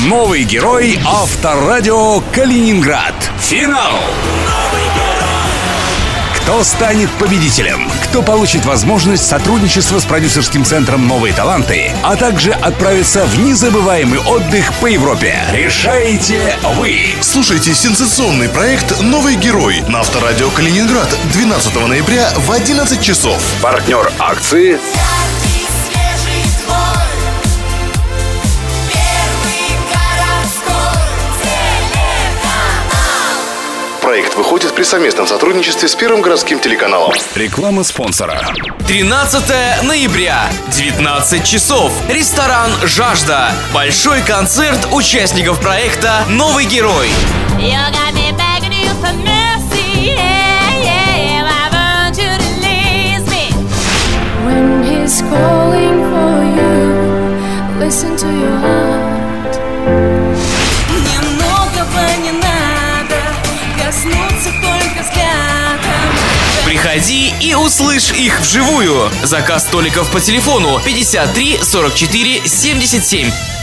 Новый герой Авторадио Калининград. Финал. Кто станет победителем? Кто получит возможность сотрудничества с продюсерским центром «Новые таланты», а также отправиться в незабываемый отдых по Европе? Решаете вы! Слушайте сенсационный проект «Новый герой» на Авторадио Калининград 12 ноября в 11 часов. Партнер акции Проект выходит при совместном сотрудничестве с Первым городским телеканалом. Реклама спонсора. 13 ноября, 19 часов. Ресторан «Жажда». Большой концерт участников проекта «Новый герой». Приходи и услышь их вживую. Заказ столиков по телефону 53 44 77.